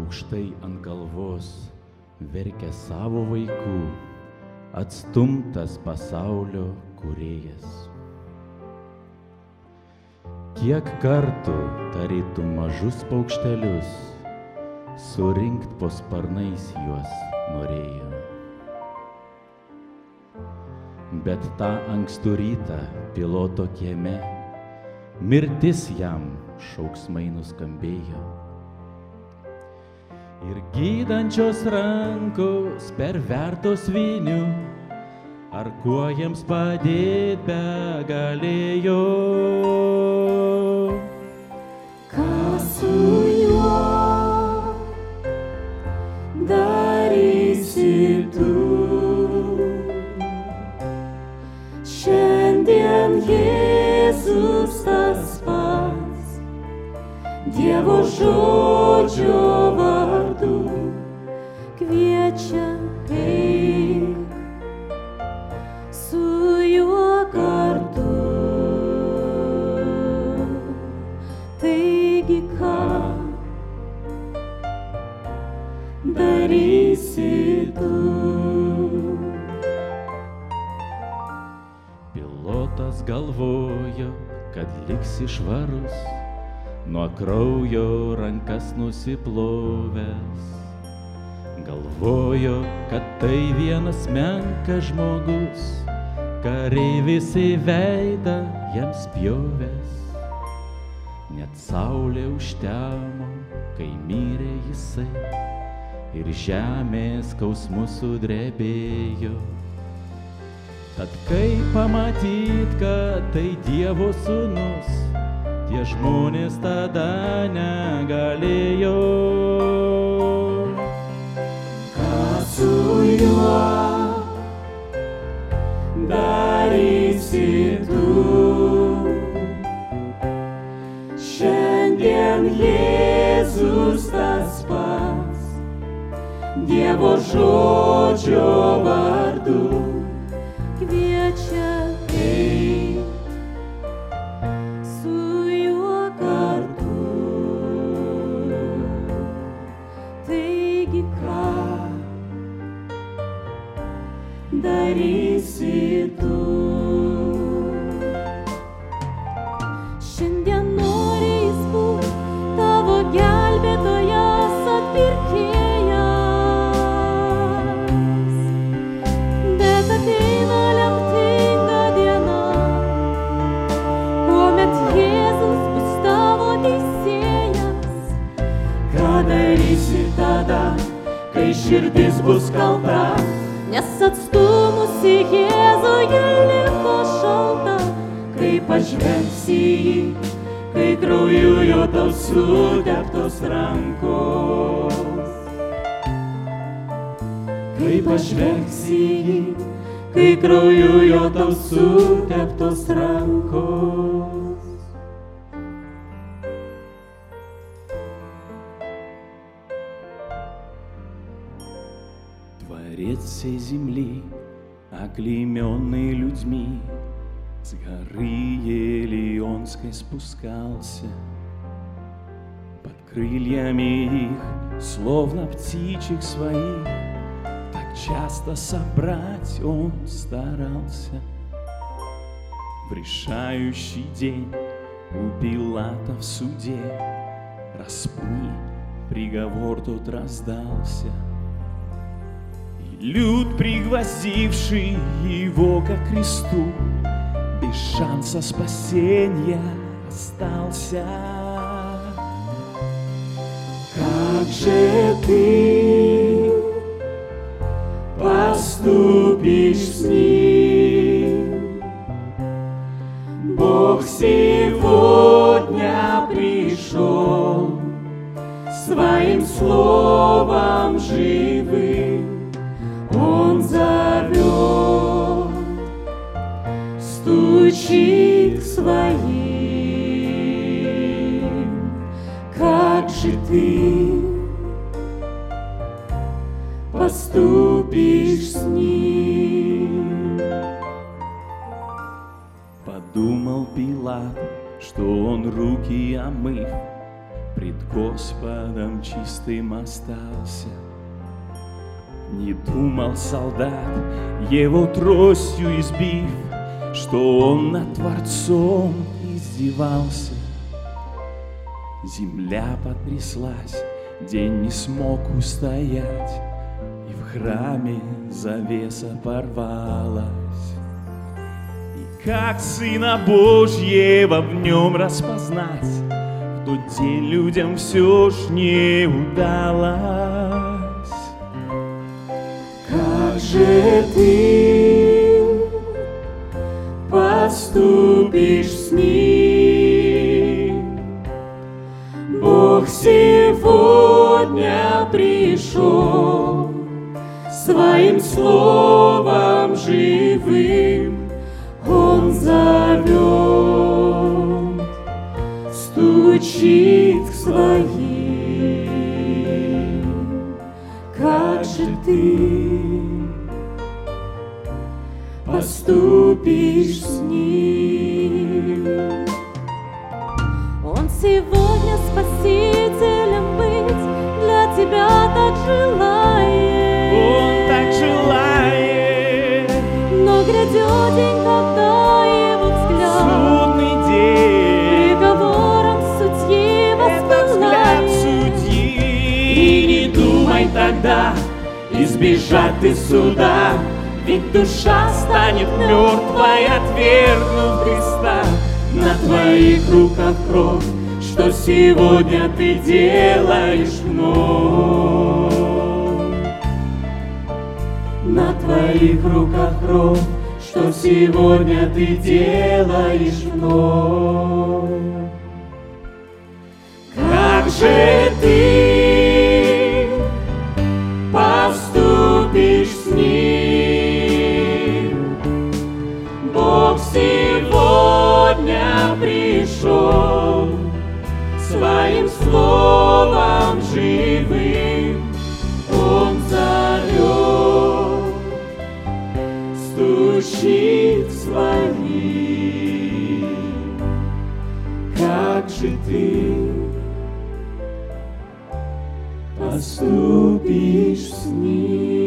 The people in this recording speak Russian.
aukštai ant galvos verkia savo vaikų, atstumtas pasaulio kūrėjas. Kiek kartų tarytum mažus paukštelius surinkt po sparnais juos norėjo. Bet tą ankstų rytą piloto kieme mirtis jam šauksmai nuskambėjo. Ir gydančios rankos pervertos vyniu, ar kuo jiems padėt begalėjo. Ką su juo darysi tu? Šiandien Jėzus tas pats, Dievo žodžio vardu kviečia eik su juo kartu. Taigi ką darysi tu? Pilotas galvojo, kad liksi švarus, nuo kraujo rankas nusiplovęs. Galvojo, kad tai vienas menkas žmogus, kareivis į veidą jam spjovęs. Net saulė užtemo, kai mirė jisai, ir žemė skausmu sudrebėjo. Tad kai pamatyt, kad tai Dievo sūnus, tie žmonės tada negalėjo. Ką su juo darysi tu? Šiandien Jėzus tas pats, Dievo žodžio vardu kviečia eik su juo kartu. Taigi ką darysi tu? Šiandien nori jis būt tavo gelbėtojas, atpirkėjas. Bet ateina lemtinga diena, kuomet Jėzus bus tavo teisėjas. Ką darysi tada, kai širdis bus kalta, nes atstumusi Jėzų ji liko šalta? Kai pažvelgsi jį, kai krauju jo tau suteptos rankos. Kai pažvelgsi jį, kai krauju jo tau suteptos rankos. Творец всей земли, оклеймённый людьми, с горы Елеонской спускался. Под крыльями их, словно птичек своих, так часто собрать он старался. В решающий день у Пилата в суде распни, приговор тот раздался. Люд, пригвоздивший его ко кресту, без шанса спасения остался. Как же ты поступишь с ним? Бог сегодня пришел своим словом живым. Он зовет, стучит к своим. Как же ты поступишь с ним? Подумал Пилат, что он руки омыв, пред Господом чистым остался. Не думал солдат, его тростью избив, что он над Творцом издевался. Земля потряслась, день не смог устоять, и в храме завеса порвалась. И как Сына Божьего в нем распознать, в тот день людям все ж не удалось. Как же ты поступишь с ним? Бог сегодня пришел своим словом живым, Он зовет, стучит к своим. Как же ты поступишь с ним? Он сегодня спасителем быть для тебя так желает. Он так желает. Но грядет день, когда его взгляд Судный день, приговором судьи это взгляд воспылает. судьи. И не думай тогда избежать ты суда, ведь душа станет мертвой, отвергнув Христа. На твоих руках кровь, что сегодня ты делаешь вновь. На твоих руках кровь, что сегодня ты делаешь вновь. Как же ты поступишь с ним? Бог сегодня пришел своим словом живым, Он зовет, стучит к своим. Как же ты поступишь с ним?